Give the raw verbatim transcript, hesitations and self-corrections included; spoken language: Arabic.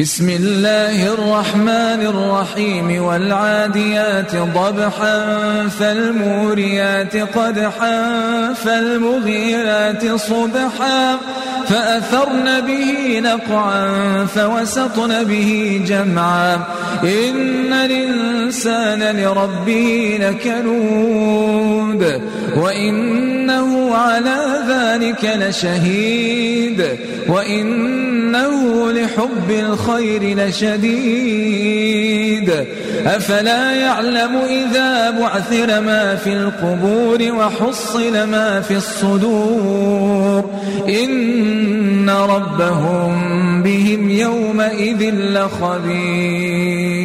بسم الله الرحمن الرحيم والعاديات ضبحا فالموريات قدحا فالمغيرات صبحا فأثرن به نقعا فوسطن به جمعا إن الإنسان لربه لكنود وإنه على ذلك لشهيد وإنه لحب الخير لشديد أفلا يعلم إذا بعثر ما في القبور وحصل ما في الصدور إن ربهم بهم يومئذ لخبير.